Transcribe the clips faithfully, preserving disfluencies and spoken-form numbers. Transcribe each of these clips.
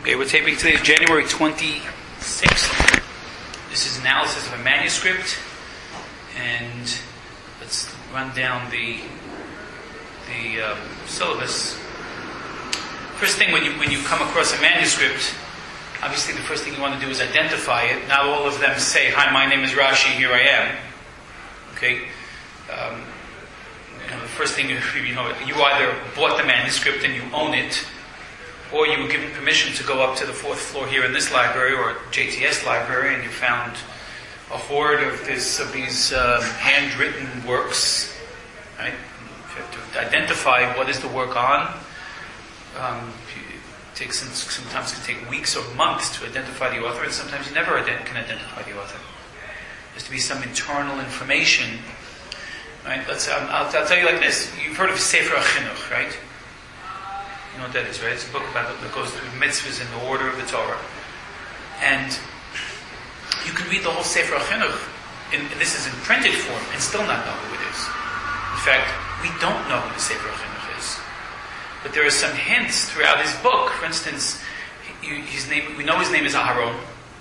Okay, we're taping today is January twenty-sixth. This is analysis of a manuscript, and let's run down the the um, syllabus. First thing, when you when you come across a manuscript, obviously the first thing you want to do is identify it. Not all of them say, "Hi, my name is Rashi. Here I am." Okay. Um, you know, the first thing you, you know, you either bought the manuscript and you own it, or you were given permission to go up to the fourth floor here in this library or J T S library, and you found a hoard of this of these um, handwritten works. Right? You have to identify what is the work on. Um, it takes some, sometimes it can take weeks or months to identify the author, and sometimes you never ident- can identify the author. There has to be some internal information. Right? Let's. Um, I'll, I'll tell you like this. You've heard of Sefer HaChinuch, right? You know what that is, right? It's a book about that goes through mitzvahs in the order of the Torah. And you can read the whole Sefer HaChinuch, and this is in printed form, and still not know who it is. In fact, we don't know who the Sefer HaChinuch is. But there are some hints throughout his book. For instance, his name, we know his name is Aharon.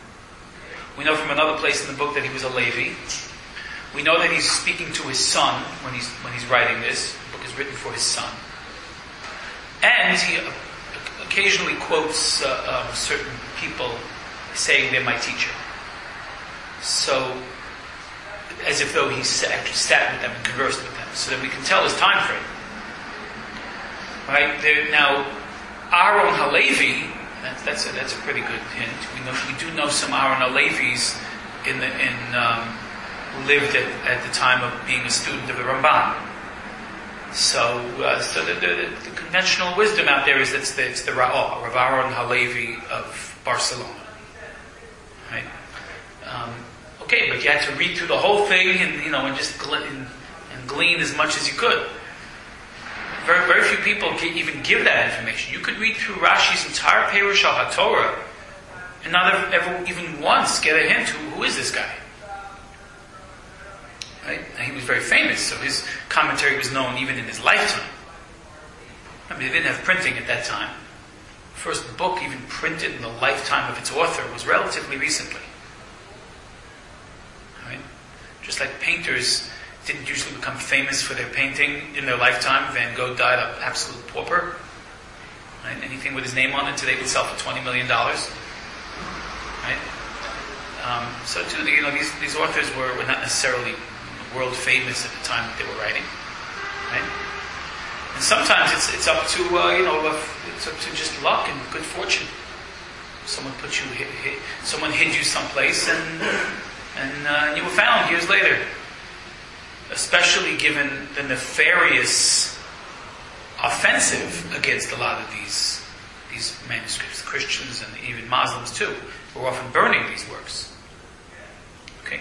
We know from another place in the book that he was a Levi. We know that he's speaking to his son when he's when he's writing this. The book is written for his son. And he occasionally quotes uh, um, certain people saying they're my teacher. So, as if though he's actually sat with them and conversed with them, so that we can tell his time frame. Right? There, now, Aaron HaLevi, that's, that's, a, that's a pretty good hint. We know we do know some Aaron HaLevis in the in um, who lived at, at the time of being a student of the Ramban. So, uh, so the, the, the conventional wisdom out there is that it's the, it's the Ra'ah, Rav Aaron HaLevi of Barcelona. Right? Um, okay, but you had to read through the whole thing and, you know, and just glean, and glean as much as you could. Very, very few people can even give that information. You could read through Rashi's entire Perush al HaTorah and not ever, ever even once get a hint who, who is this guy. Right? And he was very famous, so his commentary was known even in his lifetime. I mean, they didn't have printing at that time. The first book even printed in the lifetime of its author was relatively recently. Right? Just like painters didn't usually become famous for their painting in their lifetime. Van Gogh died an absolute pauper. Right? Anything with his name on it today would sell for twenty million dollars. Right? Um, so too, you know, these, these authors were, were not necessarily world famous at the time that they were writing, right? And sometimes it's it's up to uh, you know it's up to just luck and good fortune. Someone put you hit, hit, someone hid you someplace, and and uh, you were found years later. Especially given the nefarious offensive against a lot of these these manuscripts, Christians and even Muslims too, were often burning these works. Okay.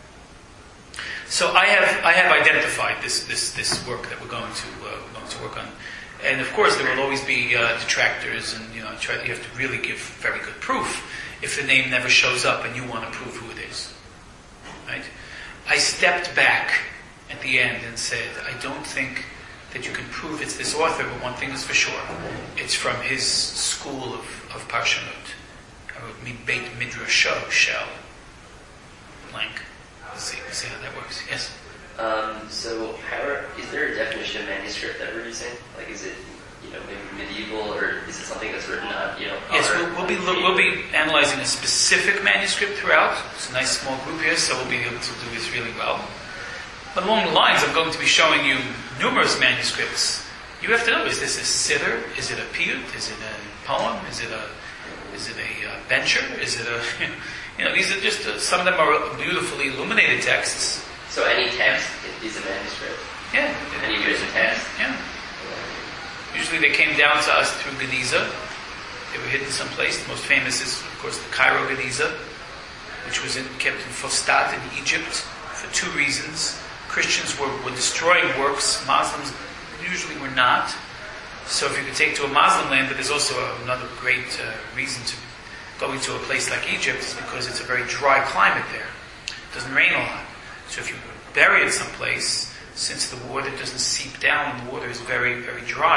So I have I have identified this this this work that we're going to uh, we're going to work on, and of course there will always be uh, detractors, and you know try, you have to really give very good proof if the name never shows up and you want to prove who it is. Right? I stepped back at the end and said I don't think that you can prove it's this author, but one thing is for sure, it's from his school of of Parshanut, or Beit Midrasho Shel blank. Let's see, let's see how that works. Yes? Um, so, how are, is there a definition of manuscript that we're using? Like, is it, you know, maybe medieval, or is it something that's written on, you know? Yes, we'll, we'll be we'll be analyzing a specific manuscript throughout. It's a nice small group here, so we'll be able to do this really well. But along the lines, I'm going to be showing you numerous manuscripts. You have to know: is this a siddur? Is it a piyut? Is it a poem? Is it a is it a uh, bencher? Is it a You know, these are just, uh, some of them are beautifully illuminated texts. So any text is a manuscript? Yeah. Any written text? Yeah. Usually they came down to us through Geniza. They were hidden someplace. The most famous is, of course, the Cairo Geniza, which was in, kept in Fustat in Egypt for two reasons. Christians were, were destroying works. Muslims usually were not. So if you could take to a Muslim land, but there's also another great uh, reason to going to a place like Egypt is because it's a very dry climate there. It doesn't rain a lot. So if you bury it someplace, since the water doesn't seep down and the water is very, very dry,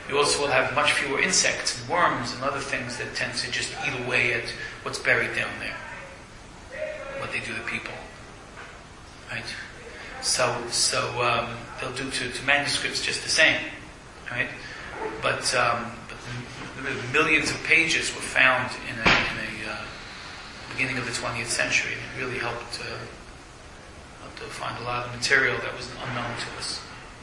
you also will have much fewer insects and worms and other things that tend to just eat away at what's buried down there. What they do to people. Right? So, so um, they'll do to, to manuscripts just the same. Right? But, um, but millions of pages were found in a, in a uh, beginning of the twentieth century, and it really helped, uh, helped to find a lot of material that was unknown to us.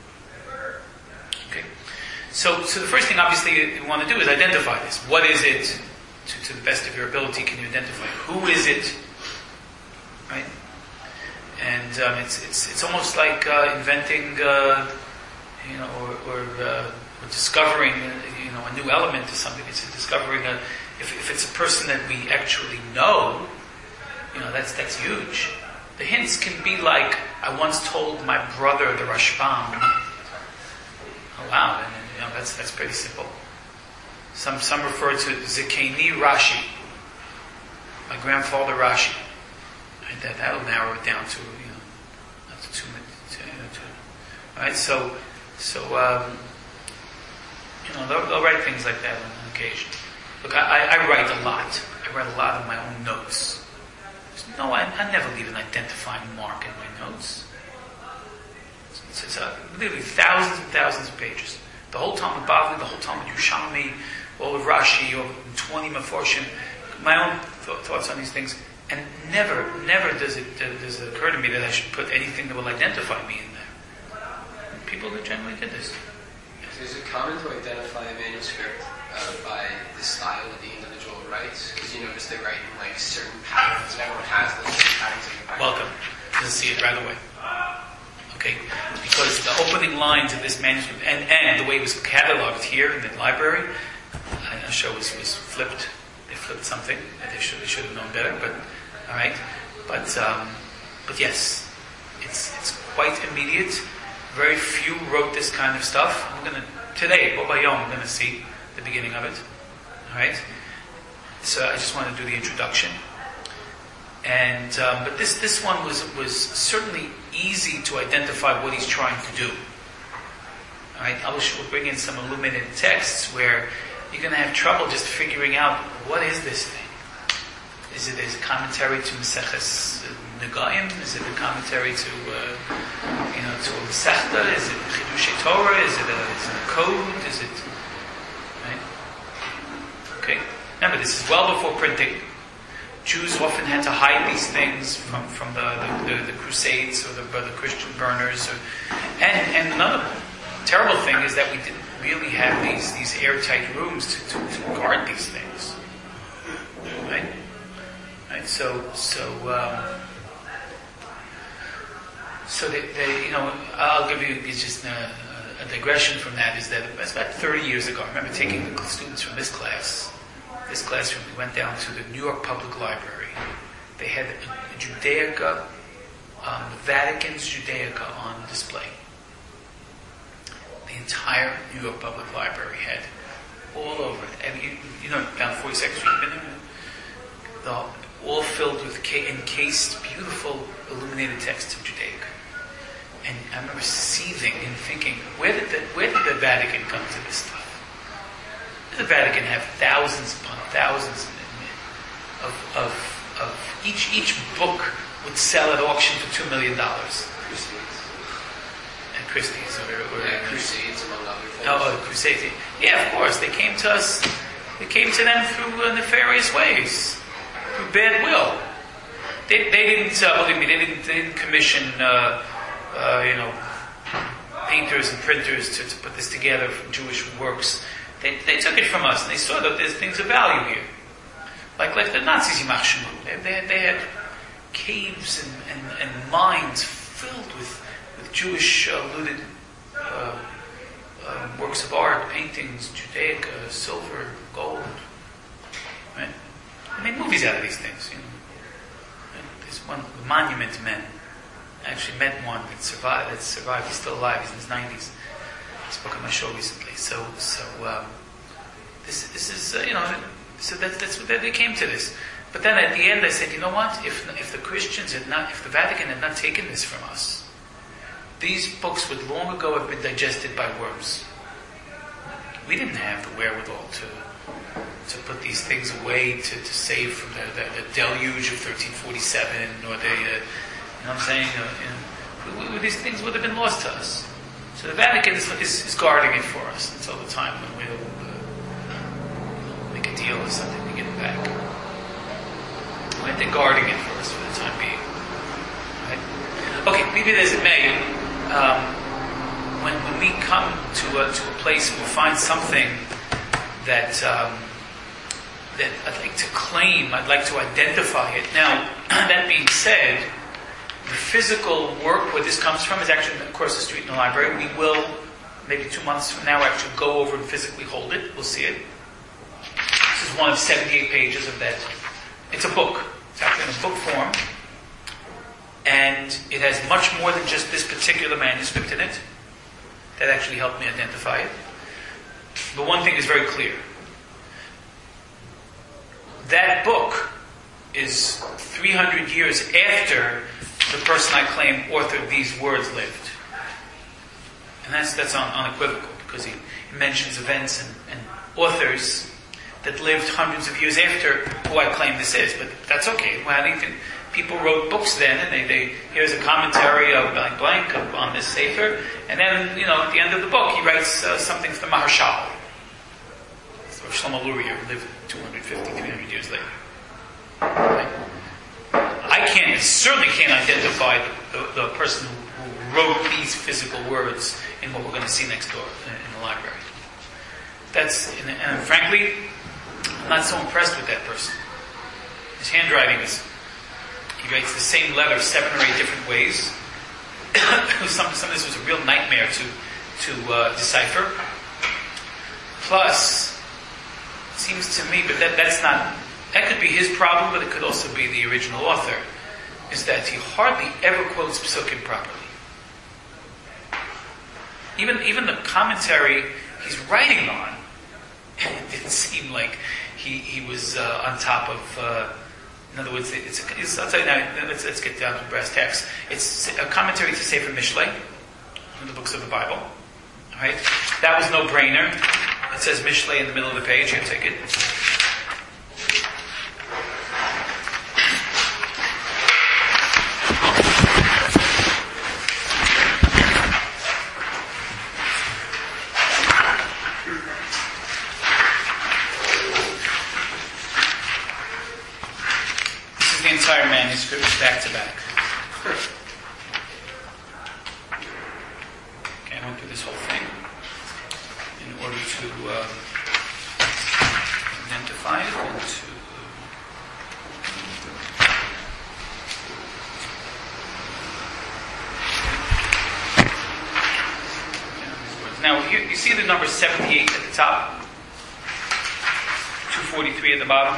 Okay, so so the first thing, obviously, you want to do is identify this. What is it? To, to the best of your ability, can you identify who is it? Right, and um, it's it's it's almost like uh, inventing, uh, you know, or, or, uh, or discovering, uh, you know, a new element to something. It's discovering a. If, if it's a person that we actually know, you know, that's that's huge. The hints can be like, I once told my brother the Rashbam. Oh wow, and, you know, that's that's pretty simple. Some some refer to Zikeni Rashi, my grandfather Rashi. Right, that that'll narrow it down to, you know, not to two minutes. You know, to, right, so so um, you know, they'll, they'll write things like that on occasion. Look, I, I write a lot. I write a lot of my own notes. No, I, I never leave an identifying mark in my notes. It's, it's uh, literally thousands and thousands of pages. The whole Talmud Bavli, the whole Talmud Yerushalmi, all of Rashi, over twenty Meforshim, my own th- thoughts on these things, and never, never does it uh, does it occur to me that I should put anything that will identify me in there. And people that generally did this. Is it common to identify a manuscript uh, by the style that the individual writes? Because you notice they write in like certain patterns, and everyone has those patterns in the back. Welcome. Doesn't see it right away. Okay, because the opening lines of this manuscript and, and the way it was cataloged here in the library, I show was, was flipped. They flipped something that they should they should have known better. But all right, but um, but yes, it's it's quite immediate. Very few wrote this kind of stuff. I'm gonna today, Bobayom, I'm gonna see the beginning of it. All right. So I just want to do the introduction. And um, but this this one was was certainly easy to identify what he's trying to do. All right, I will bring in some illuminated texts where you're going to have trouble just figuring out what is this thing. Is it a commentary to Maseches Negayim? Is it a commentary to uh, you know to a Masechta? Is it Chidushei Torah? Is it a, is it a code? Is it right? Okay. Remember, this is well before printing. Jews often had to hide these things from, from the, the, the, the Crusades or the, or the Christian burners. Or, and, and another terrible thing is that we didn't really have these, these airtight rooms to, to, to guard these things. Right? Right? So, so, um, so they, they, you know, I'll give you just a, a digression from that. Is that it's about thirty years ago. I remember taking the students from this class. This classroom, we went down to the New York Public Library. They had a Judaica, um, the Vatican's Judaica on display. The entire New York Public Library had all over it. And you, you know, down forty-second Street, been there? The, all filled with ca- encased, beautiful, illuminated texts of Judaica. And I remember seething and thinking, where did the, where did the Vatican come to this stuff? The Vatican have thousands upon thousands of, of, of each each book would sell at auction for two million dollars. Crusades. And Christie's or, or yeah, Crusades among other things. Oh, oh, Crusades. Yeah, of course. They came to us. They came to them through uh, nefarious ways, through bad will. They they didn't uh, believe me. They didn't they didn't commission uh, uh, you know painters and printers to, to put this together from Jewish works. They, they took it from us, and they saw that there's things of value here. Like like the Nazis, they, they, they had caves and, and, and mines filled with, with Jewish uh, looted uh, uh, works of art, paintings, Judaica, silver, gold. Right? They made movies out of these things. You know. Right? There's one, the Monument Men. I actually met one that survived. That survived. He's still alive. He's in his nineties. Spoke on my show recently. So, so um, this this is uh, you know, so that, that's what they came to this. But then at the end, I said, you know what? If if the Christians had not, if the Vatican had not taken this from us, these books would long ago have been digested by worms. we didn't have the wherewithal to to put these things away to, to save from the, the, the deluge of thirteen forty-seven or the, uh, you know what I'm saying? Uh, you know, we, we, these things would have been lost to us. So the Vatican is, is, is guarding it for us until the time when we'll uh, make a deal or something to get it back. Right? They're guarding it for us for the time being. Right? Okay, be it as it may, um, when when we come to a, to a place and we find something that um, that I'd like to claim, I'd like to identify it. Now, that being said, the physical work where this comes from is actually across the street in the library. We will, maybe two months from now, actually go over and physically hold it. We'll see it. This is one of seventy-eight pages of that. It's a book. It's actually in a book form. And it has much more than just this particular manuscript in it. That actually helped me identify it. But one thing is very clear. That book is three hundred years after the person I claim authored these words lived. And that's that's un, unequivocal, because he, he mentions events and, and authors that lived hundreds of years after who I claim this is. But that's okay. Well, you can, people wrote books then, and they, they here's a commentary of blank blank on this Sefer, and then, you know, at the end of the book, he writes uh, something for the Maharshal. So Shlomo Luria lived two hundred fifty, three hundred years later. Right? I can't, certainly can't identify the, the, the person who, who wrote these physical words in what we're going to see next door in, in the library. That's, and, and frankly, I'm not so impressed with that person. His handwriting is, he writes the same letter seven or eight different ways. some, some of this was a real nightmare to, to uh, decipher. Plus, it seems to me, but that, that's not, that could be his problem, but it could also be the original author, is that he hardly ever quotes psukim properly. Even even the commentary he's writing on, it didn't seem like he he was uh, on top of. Uh, in other words, it's, it's I'll tell you now. Let's, let's get down to brass tacks. It's a commentary to Sefer Mishlei, from the books of the Bible. All right, that was no brainer. It says Mishlei in the middle of the page. Here, take it. Entire manuscript back to back. Okay, I went through this whole thing in order to uh, identify it and to. Now, here, you see the number seventy-eight at the top, two forty-three at the bottom.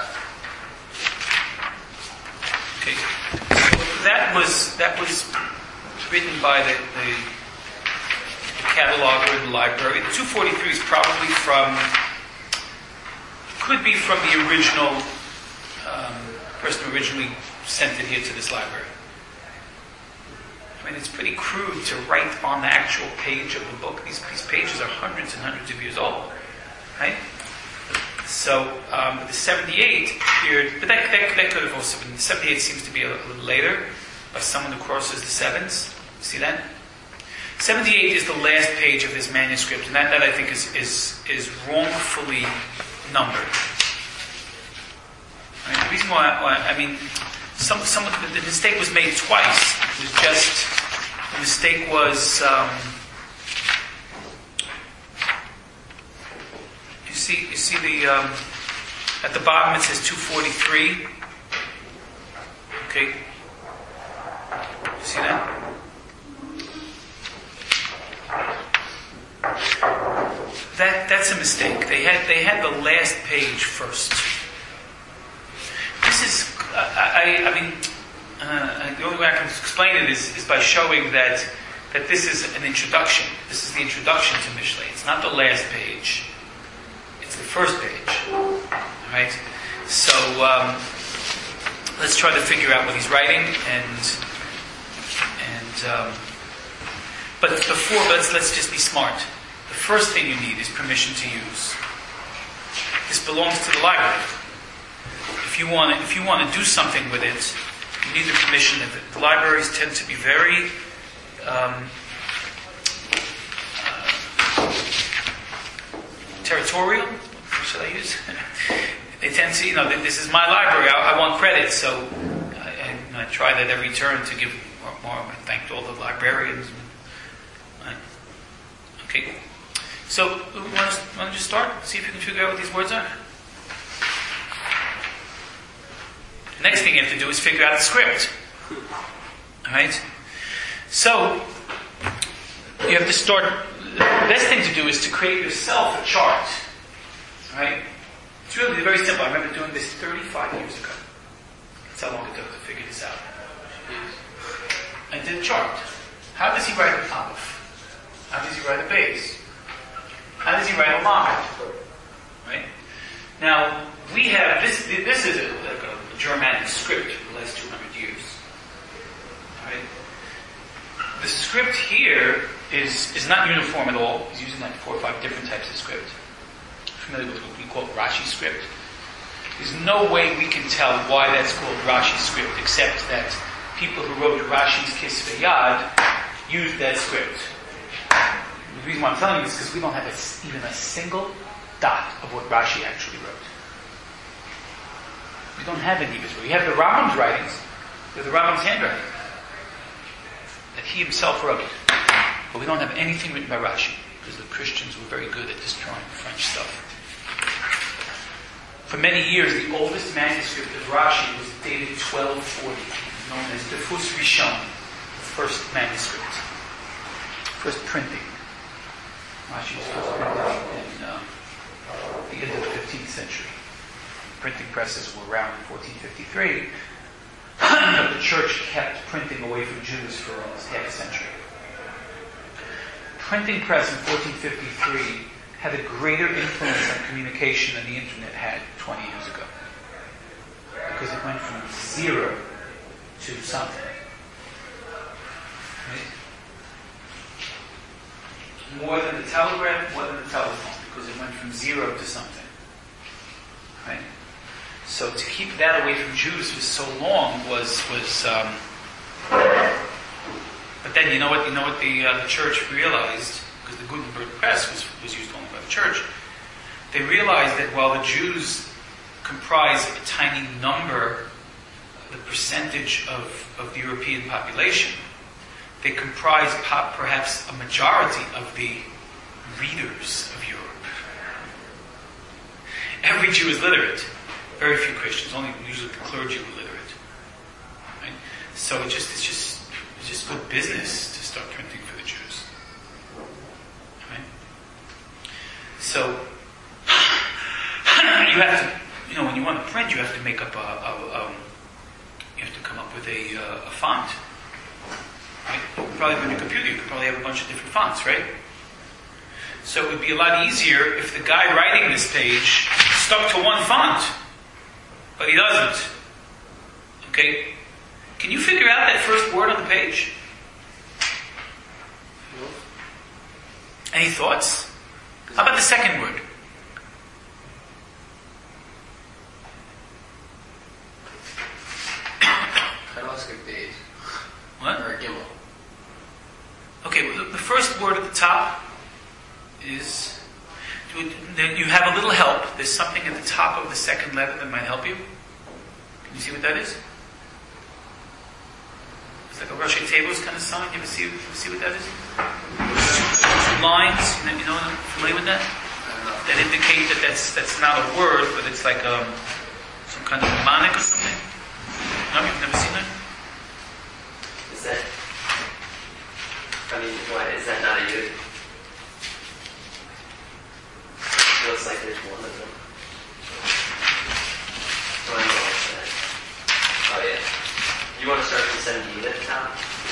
Okay, so that was that was written by the, the cataloger in the library. The two forty-three is probably from, could be from the original um, person who originally sent it here to this library. I mean, it's pretty crude to write on the actual page of the book. These, these pages are hundreds and hundreds of years old, right? So um, the seventy-eight appeared, but that, that, that could have also been, the seventy-eight seems to be a, a little later, by someone who crosses the sevens. See that? seventy-eight is the last page of this manuscript, and that, that I think is, is, is wrongfully numbered. Right? The reason why, why, I mean, some, some of the, the mistake was made twice. It was just, the mistake was, um, you see, you see the, um, at the bottom it says two forty-three. Okay. You see that? That, that's a mistake. They had, they had the last page first. This is, I, I, I mean, uh, the only way I can explain it is, is by showing that, that this is an introduction. This is the introduction to Mishlei. It's not the last page. It's the first page. Right? So, um, let's try to figure out what he's writing, and, and, um, but before, let's, let's just be smart. the first thing you need is permission to use. This belongs to the library. If you want to, if you want to do something with it, you need the permission of it. The libraries tend to be very um, uh, territorial. What should I use? They tend to, you know, this is my library. I, I want credit, so I, I, I try that every turn to give more. more. I thanked all the librarians. Okay. So, want to, want to just start? See if you can figure out what these words are? The next thing you have to do is figure out the script. Alright? So, you have to start. The best thing to do is to create yourself a chart. Alright? It's really very simple. I remember doing this thirty-five years ago. That's how long it took to figure this out. I did a chart. How does he write an aleph? How does he write a base? How does he write a line? Right? Now, we have, this This is a, like a Germanic script for the last two hundred years. Right? The script here is, is not uniform at all. He's using like four or five different types of script. Familiar with what we call Rashi script? There's no way we can tell why that's called Rashi script, except that people who wrote Rashi's Kisvei Yad used that script. The reason why I'm telling you this is because we don't have a, even a single dot of what Rashi actually wrote. We don't have any of his. We have the Rambam's writings. We have the Rambam's handwriting that he himself wrote. But we don't have anything written by Rashi, because the Christians were very good at destroying French stuff. For many years, the oldest manuscript of Rashi was dated twelve forty, known as the Defus Rishon, the first manuscript, first printing. Rashi was first printed in uh, the end of the fifteenth century. Printing presses were around in fourteen fifty-three, but the church kept printing away from Jews for almost half a century. Printing press in fourteen fifty-three had a greater influence on communication than the internet had twenty years ago. Because it went from zero to something. Right? More than the telegraph, more than the telephone, because it went from zero to something. Right? So to keep that away from Jews for so long was was. Um, but then you know what you know what the uh, the church realized, because the Gutenberg press was was used only by the church. They realized that while the Jews comprise a tiny number, the percentage of, of the European population, they comprise pop, perhaps a majority of the readers of Europe. Every Jew is literate. Very few Christians, only usually the clergy were literate. Right? So it just it's just it's just good business to start printing for the Jews. Right? So you have to, you know, when you want to print, you have to make up a, a um, you have to come up with a, uh, a font. Right? Probably on your computer, you could probably have a bunch of different fonts, right? So it would be a lot easier if the guy writing this page stuck to one font, but he doesn't. Okay? Can you figure out that first word on the page? Any thoughts? How about the second word? What? Or a gimel. Okay, well, the first word at the top is, you have a little help. There's something at the top of the second letter that might help you. Can you see what that is? It's like a Rashi tables kind of sign. You ever see, you ever see what that is? Two, two lines, you know, familiar with that? That indicate that that's that's not a word, but it's like um, some kind of mnemonic or something. No, you've never seen that? Is that, I mean, what, is that not a yud? It looks like there's one of them. Oh, I know what's that. Oh, yeah. You want to start from seventy at the top?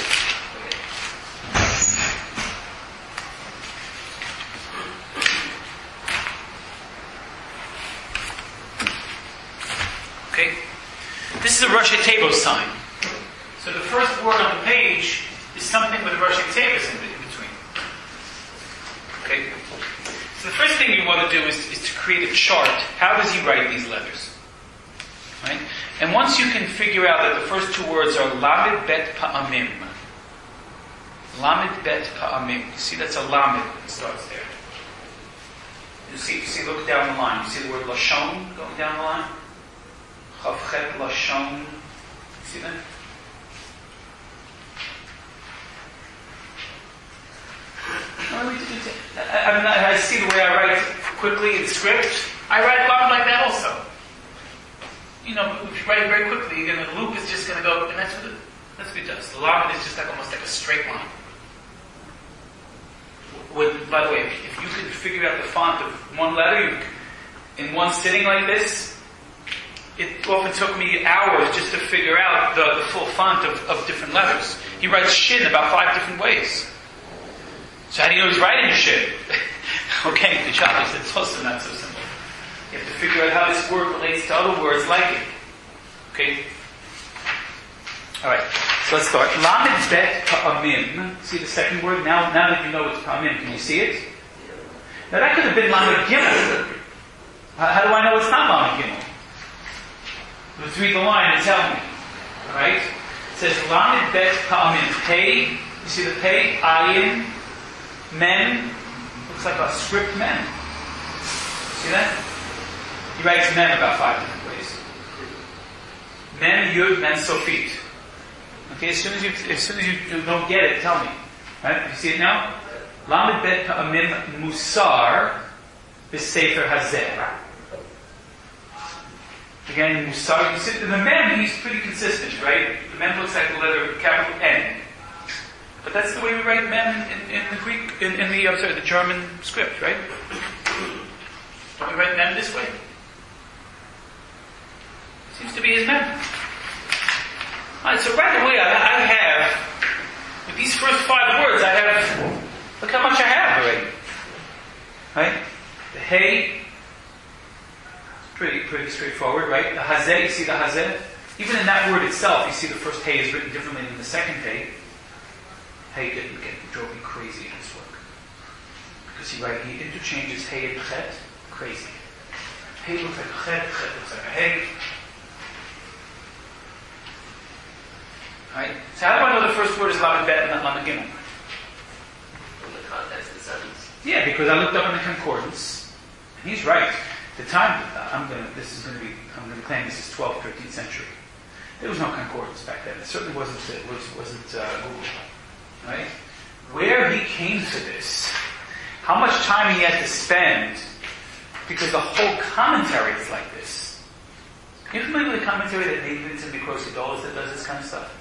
Okay. Okay? This is a Rashi Tevos sign. So the first word on the page is something with a Rashi Tevos in between. Okay? So the first thing you want to do is, is to create a chart. How does he write these letters? Right? And once you can figure out that the first two words are Lamed Bet Pa'amim. Lamed Bet Pa'amim. You see that's a Lamed. It starts there. You see, you see, look down the line. You see the word Lashon going down the line? Chavchet Lashon. You see that? I mean, I see the way I write quickly in script. I write Lamed like that also. You know, if you write it very quickly, you're gonna, the loop is just going to go, and that's what it, that's what it does. The Lamed is just like almost like a straight line. When, by the way, if, if you could figure out the font of one letter you, in one sitting like this, it often took me hours just to figure out the, the full font of, of different letters. He writes Shin about five different ways. So how do you know he's writing Shin? Okay, good job. He said it's also not so simple. You have to figure out how this word relates to other words like it. Okay? Alright, so let's start. Lamed Bet Pa'amim. See the second word? Now, now that you know it's Pa'amim, can you see it? Now that could have been Lamed Gimel. How, how do I know it's not Lamed Gimel? Let's read the line and tell me. Alright? It says Lamed Bet Pa'amim. Pei. You see the Pei? Ayin. Men. Looks like a script men. See that? He writes men about five different ways. Men, Yud, Men, Sofit. Okay, as soon as you, as soon as you don't get it, tell me. Right? You see it now? Lamed Bet Pa'amim Musar B'Sefer Hazeh. Again, Musar. You see, the men, he's pretty consistent, right? The men looks like the letter capital N. But that's the way we write men in, in, in the Greek, in, in the, I'm sorry, the German script, right? Don't we write men this way? Seems to be his men. Alright, so right away I, I have, with these first five words, I have, look how much I have already. Right? The Hey, pretty, pretty straightforward, right? The Hazeh, you see the Hazeh? Even in that word itself, you see the first Hey is written differently than the second Hey. Hey didn't get, drove me crazy in his work. Because he, right, he interchanges Hey and Chet, crazy. Hey looks like a Chet, Chet looks like a Hey. Right? So how do I know the first word is Lamed Bet and not Lamed Gimel? From the context of the sentence. Yeah, because I looked up in the concordance, and he's right. The time I'm going to, this is going to be, I'm going to claim this is twelfth, thirteenth century. There was no concordance back then. It certainly wasn't. It was, wasn't uh, Google. Right? Where he came to this, how much time he had to spend, because the whole commentary is like this. Are you familiar with the commentary that Nate Vincent Mikrosidolus that does this kind of stuff?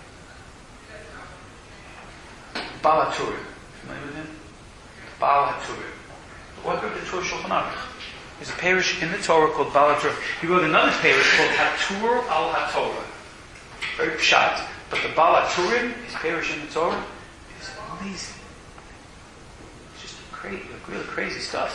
Baal HaTurim. Familiar with him? Baal HaTurim. The author of the Torah Shulchan Aruch. There's a parish in the Torah called Baal HaTurim. He wrote another parish called Hatur al HaTorah. Very pshat. But the Baal HaTurim, his parish in the Torah, is amazing. It's just crazy, really crazy stuff.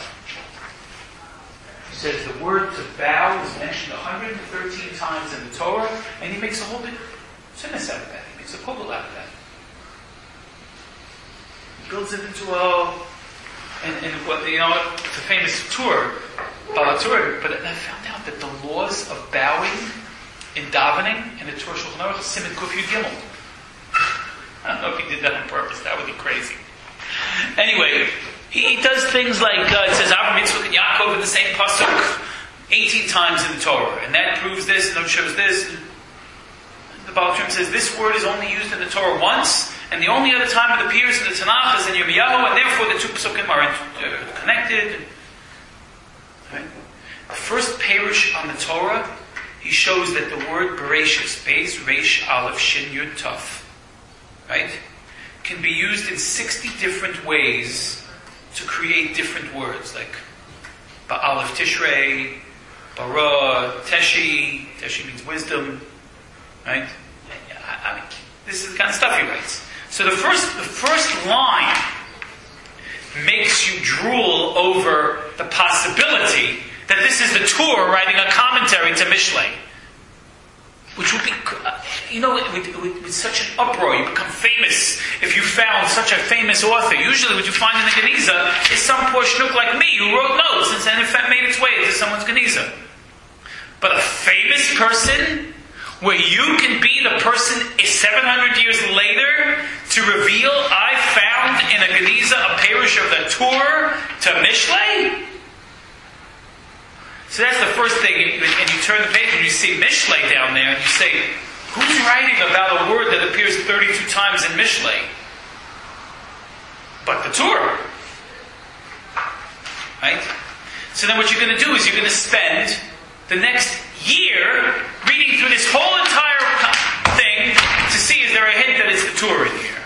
He says the word to bow is mentioned one hundred thirteen times in the Torah, and he makes a whole big sinas out of that. He makes a kugel out of that. Builds it into a, and, and what you know, it's a famous tour, Baal HaTurim. But I found out that the laws of bowing in davening in the Torah Shulchan Aruch is Siman Kuf Yud Gimel. I don't know if he did that on purpose. That would be crazy. Anyway, he, he does things like uh, it says Avram, Yitzchak, and Yaakov in the same pasuk eighteen times in the Torah, and that proves this and that shows this. The Baal HaTurim says this word is only used in the Torah once. And the only other time it appears in the Tanakh is in Yirmiyahu, and therefore the two psukim are uh, connected. Right? The first parish on the Torah, he shows that the word Bereshis, Beis, Reish, Aleph, Shin, Yud, Taf, right, can be used in sixty different ways to create different words, like Ba'aleph Tishrei, Bara, Teshi. Teshi means wisdom, right? I, I mean, this is the kind of stuff he writes. So the first, the first line makes you drool over the possibility that this is the Tur writing a commentary to Mishlei, which would be you know, with, with, with such an uproar, you become famous if you found such a famous author. Usually what you find in the Geniza is some poor schnook like me who wrote notes and then it made its way into someone's Geniza. But a famous person, where you can be the person seven hundred years later to reveal, I found in a Geniza a parish of the Tur to Mishlei? So that's the first thing, and you turn the page and you see Mishlei down there, and you say, who's writing about a word that appears thirty-two times in Mishlei? But the Tur. Right? So then what you're going to do is you're going to spend the next year reading through this whole entire thing to see is there a hint that it's the Tur in here.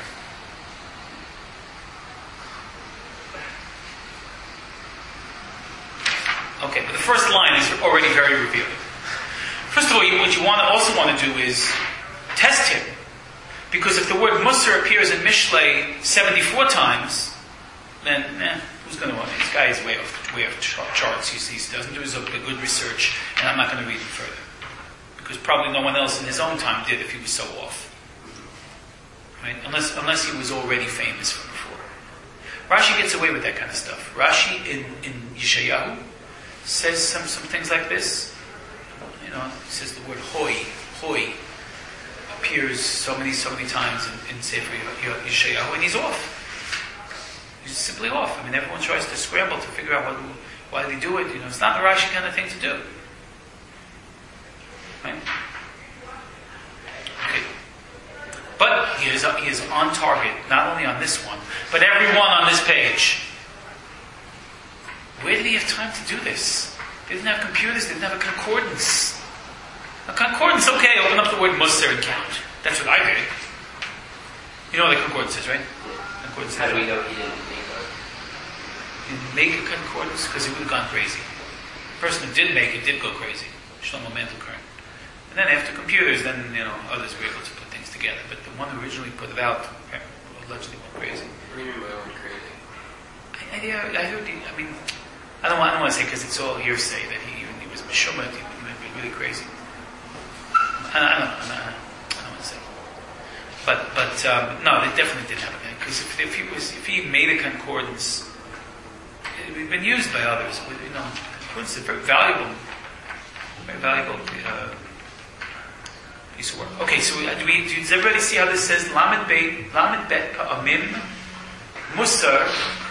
Okay, but the first line is already very revealing. First of all, you, what you want to also want to do is test him. Because if the word Musar appears in Mishlei seventy-four times, then, eh, who's going to want it? This guy is way off, way off charts. He, he doesn't do his, a good research, and I'm not going to read him further. Because probably no one else in his own time did if he was so off. Right? Unless, unless he was already famous from before. Rashi gets away with that kind of stuff. Rashi in, in Yeshayahu says some, some things like this. You know, he says the word hoi, hoi, appears so many, so many times in, in Sefer Yeshayahu, and he's off. He's simply off. I mean, everyone tries to scramble to figure out what, why they do it. You know, it's not the Rashi kind of thing to do. Right? Okay. But he is, he is on target, not only on this one, but every one on this page. Where did he have time to do this? They didn't have computers, they didn't have a concordance. A concordance, okay, open up the word Musar and count. That's what I did. You know what a concordance is, right? Concordance. How do we know he didn't make one? He didn't make a concordance because he would have gone crazy. The person who did make it did go crazy. Shlomo Mandelkern. And then after computers, then, you know, others were able to put things together. But the one who originally put it out allegedly went crazy. What do you mean by went crazy? I, I, yeah, I heard, he, I mean, I don't, I don't want to say because it's all hearsay that he even he was Meshumat, he might be really crazy. I, I don't know, I don't, I don't want to say. But, but um, no, they definitely didn't have it. Because if, if he was, if he made a concordance, it had been used by others. But, you know, concordance is a very valuable, very valuable uh, piece of work. Okay, so uh, do we? Does everybody see how this says Lamed Bet, Lamed Bet Pa'amim Musar?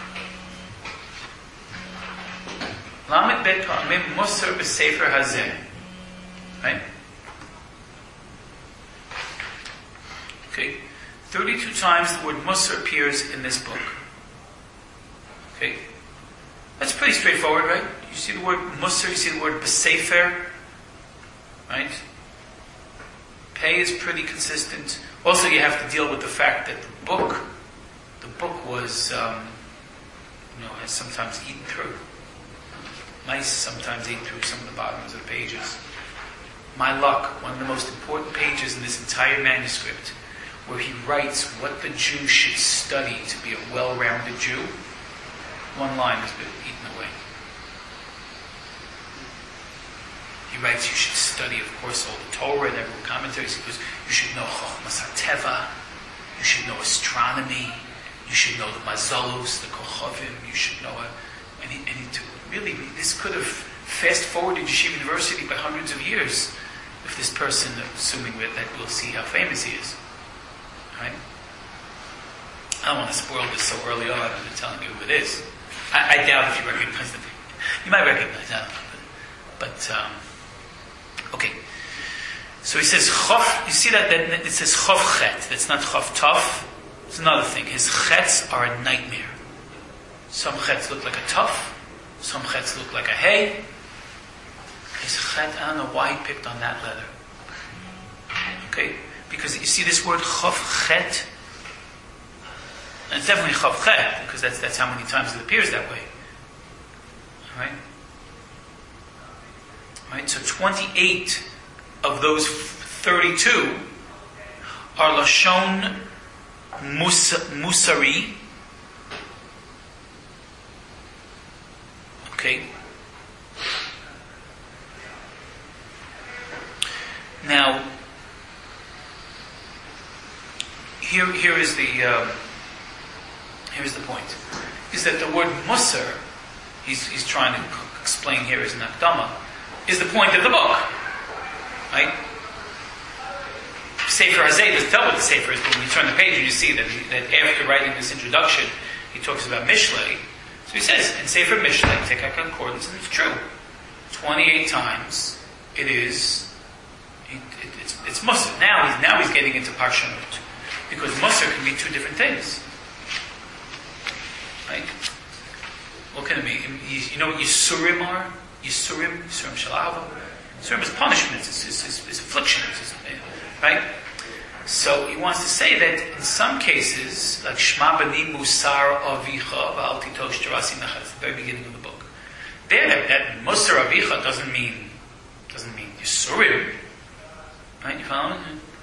Lamed Bet Pa'amim Musar B'Sefer Hazeh. Right? Okay. thirty-two times the word Musar appears in this book. Okay. That's pretty straightforward, right? You see the word Musar, you see the word B'Sefer. Right? Pei is pretty consistent. Also, you have to deal with the fact that the book, the book was, um, you know, has sometimes eaten through. Mice sometimes eat through some of the bottoms of the pages. My luck, one of the most important pages in this entire manuscript, where he writes what the Jew should study to be a well-rounded Jew. One line has been eaten away. He writes you should study, of course, all the Torah and every commentaries. He goes, you should know Chochmas HaTeva, you should know astronomy, you should know the Mazalos, the Kochavim, you should know a, and he, and he took, really, this could have fast-forwarded Yeshiva University by hundreds of years if this person, assuming that we'll see how famous he is. Right? I don't want to spoil this so early on. I'm telling you who it is. I, I doubt if you recognize the name. You might recognize it, but, but um, okay. So he says chof. You see that, that it says chof chet. That's not chof tov. It's another thing. His chets are a nightmare. Some chets look like a tuf. Some chets look like a hay. His chet. I don't know why he picked on that letter. Okay. Because you see this word chof chet, and it's definitely chof chet because that's that's how many times it appears that way. All right, all right. So twenty-eight of those thirty-two are lashon mus- musari. Okay. Now. here, here is the um, here is the point: is that the word Musar, he's he's trying to explain here as an akdama, is the point of the book, right? Sefer Hazeh doesn't tell what the Sefer is, but when you turn the page and you see that, he, that after writing this introduction, he talks about Mishlei. So he says, in Sefer Mishlei, take a concordance, and it's true. twenty-eight times it is, it, it, it's, it's Musar. Now he's, now he's getting into Parshanut. Because Musar can be two different things. Right? What can it mean? You know what Yisurim are? Yisurim, Yisurim Shalava. Yisurim is punishments, it's, it's, it's, it's afflictions. It's, right? So he wants to say that in some cases, like Shma Bani Musar Avicha V'al Titosh Jarasi Necha, it's the very beginning of the book. There, that, that Musar Avicha doesn't mean doesn't mean Yisurim. Right? You follow me?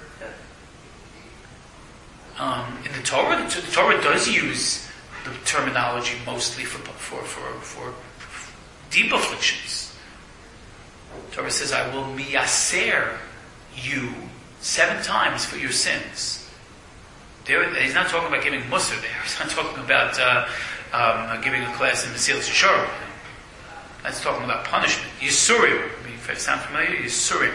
Um, in the Torah, the, the Torah does use the terminology mostly for for for, for deep afflictions. The Torah says, "I will miyaser you seven times for your sins." There, he's not talking about giving musar there. He's not talking about uh, um, giving a class in Mesilas Yesharim. That's talking about punishment. Yisurim. I mean, if it sound familiar, Yisurim.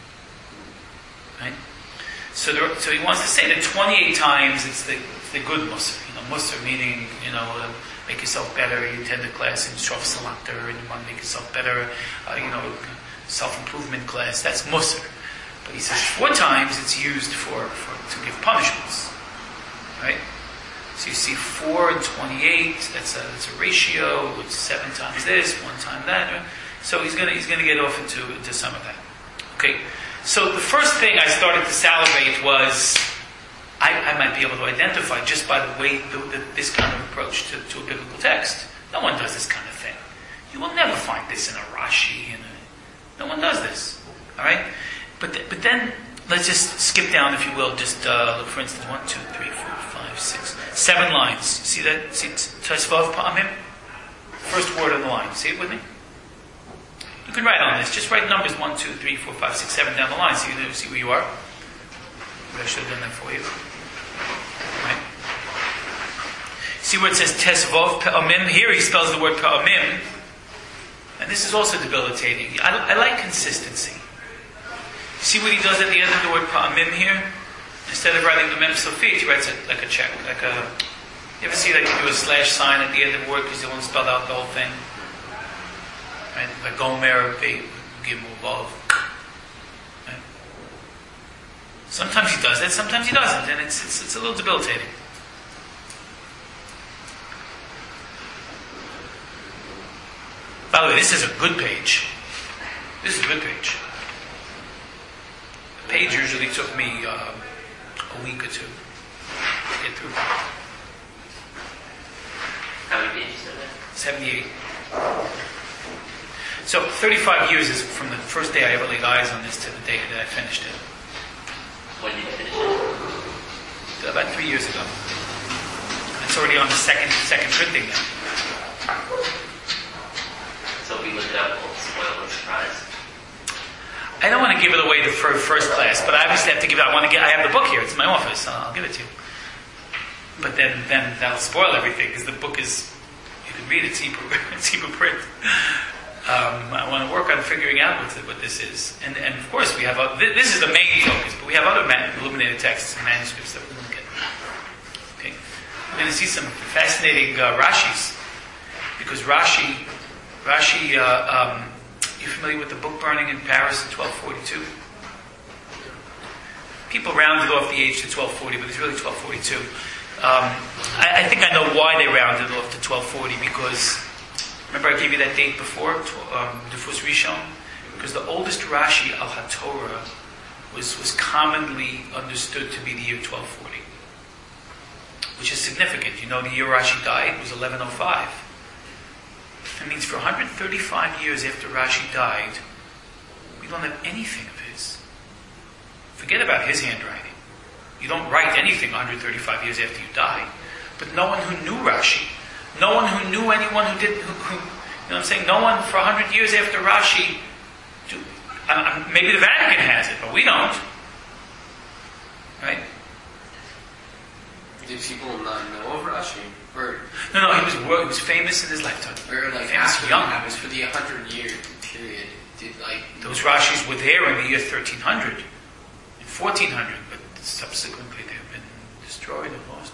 Right? So, there, so he wants to say that twenty-eight times it's the, it's the good musar. You know, musar meaning, you know, uh, make yourself better. You attend a class in Shof Salakter, and you want to make yourself better. Uh, you know, self-improvement class. That's musar. But he says four times it's used for, for to give punishments, right? So you see four and twenty-eight. That's a that's a ratio. It's seven times this, one time that. Right? So he's gonna he's gonna get off into into some of that. Okay. So the first thing I started to salivate was I, I might be able to identify just by the way the, the, this kind of approach to, to a biblical text. No one does this kind of thing. You will never find this in a Rashi. In a, no one does this. All right. But th- but then let's just skip down, if you will. Just uh, look, for instance, one, two, three, four, five, six, seven lines. See that? See Tesvav Pa'amim? First word on the line. See it with me? You can write on this. Just write numbers one, two, three, four, five, six, seven down the line. See see where you are. But I should have done that for you. Right? See where it says Tesvav Pa'amim? Here he spells the word Pa'amim, and this is also debilitating. I, I like consistency. See what he does at the end of the word Pa'amim here? Instead of writing the Mem Sofit, he writes it like a check. Like a, you ever see like you do a slash sign at the end of the word because you want to spell out the whole thing? Right? Like Gomer, Be, Gimel, Vav. Right? Sometimes he does it, sometimes he doesn't, and it's, it's, it's a little debilitating. By the way, this is a good page. This is a good page. The page usually took me uh, a week or two to get through. How many pages are there? seventy-eight. So thirty-five years is from the first day I ever laid eyes on this to the day that I finished it. When did you finish it? About three years ago. It's already on the second second printing now. So if we look it up, we'll spoil the surprise. I don't want to give it away to for first class, but I obviously have to give it. I want to get. I have the book here. It's in my office. So I'll give it to you. But then, then that'll spoil everything because the book is. You can read it. It's Hebrew. It's Hebrew print. Um, I want to work on figuring out what, what this is, and and of course we have. A, this is the main focus, but we have other man, illuminated texts and manuscripts that we look at. Okay, we're going to see some fascinating uh, Rashis because Rashi, Rashi. Uh, um, You familiar with the book burning in Paris in twelve forty-two? People rounded off the age to twelve forty, but it's really twelve forty-two. Um, I, I think I know why they rounded off to twelve forty because, remember I gave you that date before, um, Dufus Rishon? Because the oldest Rashi, Al HaTorah, was, was commonly understood to be the year twelve forty, which is significant. You know the year Rashi died was eleven oh five. That means for one hundred thirty-five years after Rashi died, we don't have anything of his. Forget about his handwriting. You don't write anything one hundred thirty-five years after you die. But no one who knew Rashi, no one who knew anyone who did, who, who, you know what I'm saying? No one for one hundred years after Rashi, do, uh, maybe the Vatican has it, but we don't. Right? was famous in his lifetime. Or like famous after young. that was for the hundred year period. Did like Those Rashis were there in the year thirteen hundred, in fourteen hundred, but subsequently they've been destroyed and lost.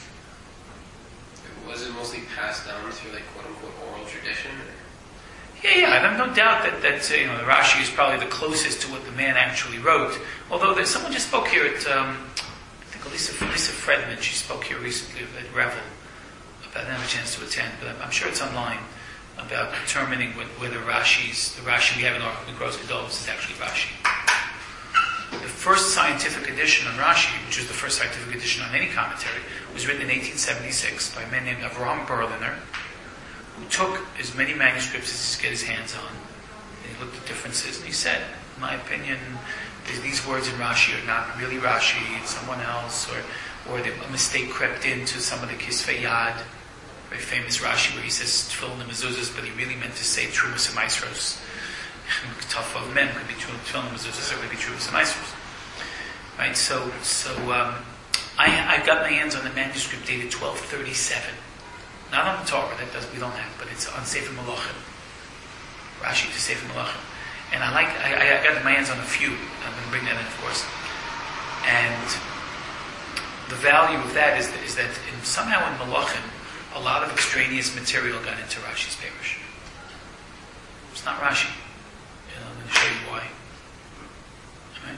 Was it mostly passed down through like quote unquote oral tradition? Or? Yeah, yeah, I have no doubt that that uh, you know the Rashi is probably the closest to what the man actually wrote. Although there's someone just spoke here at um, I think Lisa Lisa Fredman. She spoke here recently at Revel. But I didn't have a chance to attend, but I'm, I'm sure it's online about determining what, whether Rashi's the Rashi we have in our Gross Gedolos is actually Rashi. The first scientific edition on Rashi, which was the first scientific edition on any commentary, was written in eighteen seventy-six by a man named Avraham Berliner, who took as many manuscripts as he could get his hands on. And he looked at differences, and he said, in my opinion, these words in Rashi are not really Rashi, it's someone else, or or the, a mistake crept into some of the Kisvei Yad, very famous Rashi where he says Tefillin and Mezuzahs, but he really meant to say Trumas and Maasros. Tough of men could be Tefillin and Mezuzahs, or could be Trumas and Maasros. Right, so, so um, I, I got my hands on the manuscript dated twelve thirty-seven. Not on the Torah, that does, we don't have, but it's on Sefer Malachim. Rashi to Sefer Malachim. And I like, I, I got my hands on a few. I'm going to bring that in for us. And the value of that is that, is that in, somehow in Malachim, a lot of extraneous material got into Rashi's Perush. It's not Rashi. And I'm going to show you why. Right?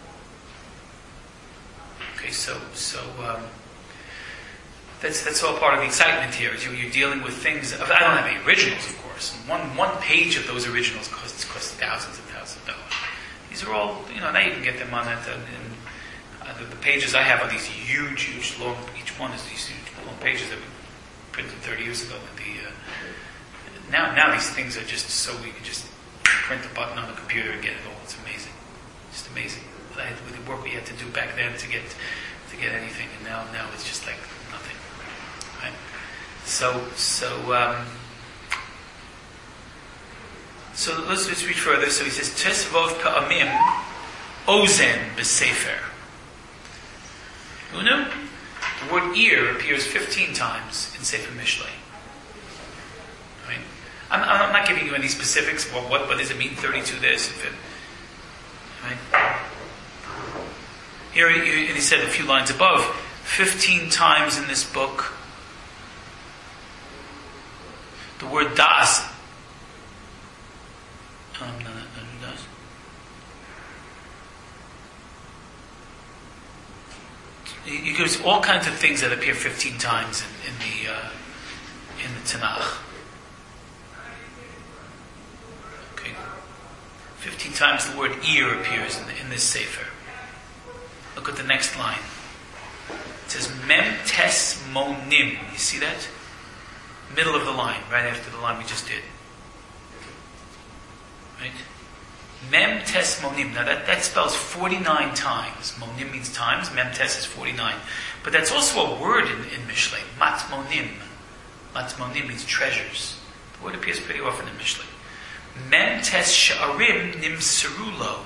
Okay, so, so, um, That's that's all part of the excitement here. Is you, you're dealing with things. I don't have any originals, of course. One one page of those originals costs costs thousands and thousands of dollars. These are all, you know, now you can get them on it. And, and uh, the, the pages I have are these huge, huge long. Each one is these huge long pages that we printed thirty years ago. In the uh, now now these things are just so we can just print a button on the computer and get it all. It's amazing, just amazing. I had, with the work we had to do back then to get to get anything, and now now it's just like. Right? So, so, um, so let's, let's read further. So he says, Tesvov pa'amim ozen b'sefer. Who knew? The word ear appears fifteen times in Sefer Mishlei. Right? I'm, I'm not giving you any specifics. What, what, what does it mean? thirty-two this. If it, right? Here, he, and he said a few lines above, fifteen times in this book. The word das. Um, no, no, no, das. You give all kinds of things that appear fifteen times in, in the uh, in the Tanakh. Okay, fifteen times the word ear appears in, the, in this sefer. Look at the next line. It says mem tes monim. You see that? Middle of the line, right after the line we just did. Right? Mem tes monim. Now that, that spells forty-nine times. Monim means times. Mem tes is forty-nine. But that's also a word in, in Mishlei. Mat monim. Mat monim means treasures. The word appears pretty often in Mishlei. Mem tes sha'arim nimserulo.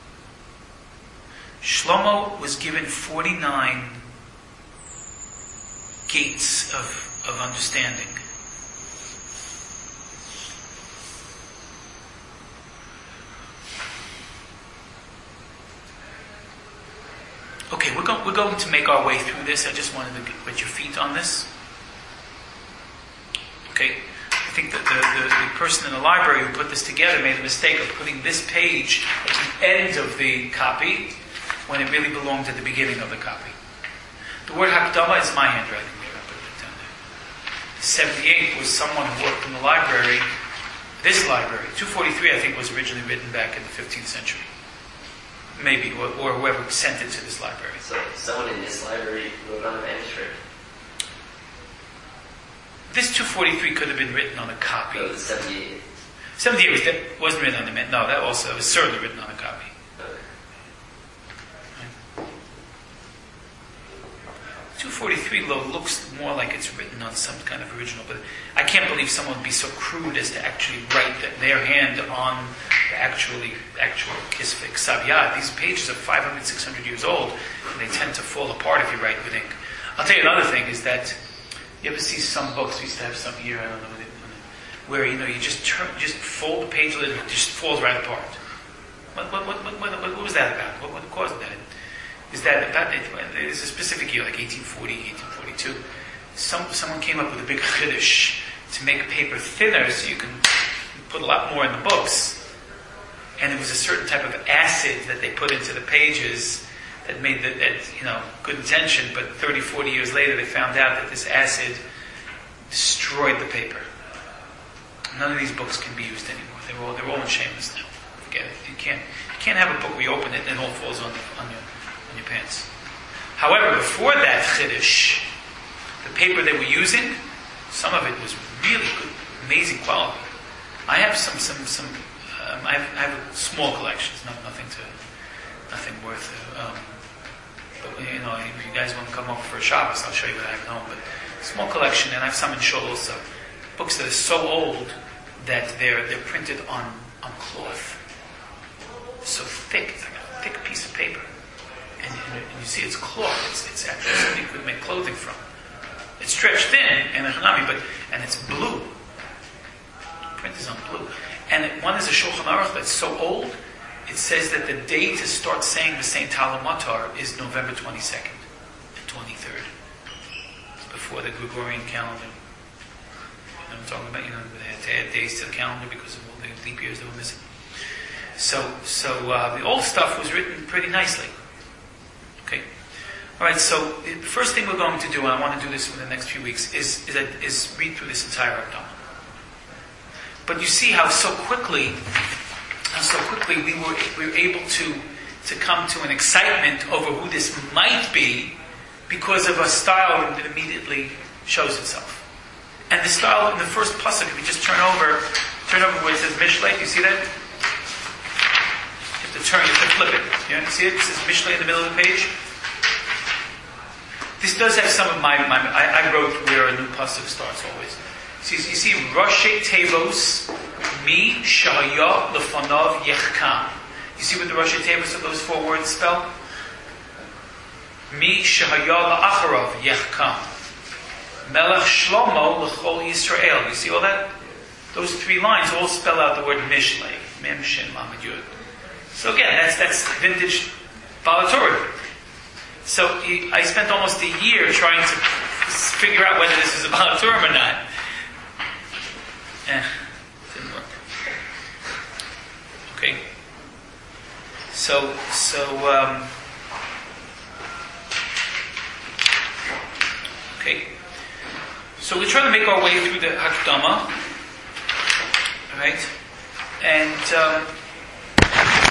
Shlomo was given forty-nine gates of, of understanding. Okay, we're, go- we're going to make our way through this. I just wanted to get, put your feet on this. Okay, I think that the, the, the person in the library who put this together made a mistake of putting this page at the end of the copy when it really belonged at the beginning of the copy. The word Hakdama is my handwriting there. I put it down there. seventy-eight was someone who worked in the library, this library. two forty-three, I think, was originally written back in the fifteenth century. Maybe, or, or whoever sent it to this library. So someone in this library wrote on a manuscript? This two forty-three could have been written on a copy. No, the seventy-eight. seventy-eight was, that wasn't written on the man. No, that also was certainly written on a copy. two forty-three though looks more like it's written on some kind of original, but I can't believe someone would be so crude as to actually write that, their hand on the actually actual Kisvei Ksav Yad. These pages are five hundred, six hundred years old, and they tend to fall apart if you write with ink. I'll tell you another thing is that You ever see some books? We used to have some here. I don't know what it, where you know you just turn, just fold the page a little, it just falls right apart. What what what what, what, what was that about? What, what caused that? Is that about? There's a specific year, like eighteen forty, eighteen forty-two. Some someone came up with a big chiddush to make paper thinner, so you can put a lot more in the books. And it was a certain type of acid that they put into the pages that made the, that, you know, good intention, but thirty, forty years later they found out that this acid destroyed the paper. None of these books can be used anymore. They're all, they're all in shameless now. Forget it. You can't, you can't have a book where you open it and it all falls on, on, your, on your pants. However, before that chiddush, the paper they were using, some of it was really good, amazing quality. I have some, some, some, um, I, have, I have a small collection, no, nothing to, nothing worth it. Um, but, you know, if you guys want to come over for a Shabbos, I'll show you what I have at home. But small collection, and I have some in Shul also. Books that are so old that they're they're printed on, on cloth. So thick, it's like a thick piece of paper. And, and you see it's cloth, it's, it's actually something you could make clothing from. It's stretched thin, and a hanami, but and it's blue. The print is on blue. And it, one is a Shulchan Aruch that's so old, it says that the day to start saying the Saint Talmud Matar is November twenty-second and twenty-third. It's before the Gregorian calendar. You know what I'm talking about? You know, they had to add days to the calendar because of all the leap years they were missing. So, so uh, the old stuff was written pretty nicely. Okay. All right. So the first thing we're going to do, and I want to do this in the next few weeks, is is, is read through this entire Akdama. But you see how so quickly, how so quickly we were we were able to to come to an excitement over who this might be because of a style that immediately shows itself. And the style in the first pasuk, if you just turn over, turn over where it says Mishlei, do you see that? You have to turn, you have to flip it. You see it? It says Mishlei in the middle of the page. This does have some of my, my I, I wrote where a new pasuk starts always. So you, you see Rashi Tevos Mi Shahaya Lefanav Yechkam. You see what the Rashi Tevos of those four words spell? Mi Shahaya La'acharav Yechkam. Melech Shlomo L'chol Yisrael. You see all that? Those three lines all spell out the word Mishlei. Mem Shin Lamed Yud. So again, that's that's vintage Balatorah. So I spent almost a year trying to figure out whether this is a Balatorah or not. Eh, didn't work. Okay. So so um, okay. So we're trying to make our way through the Hakdama, right? And um,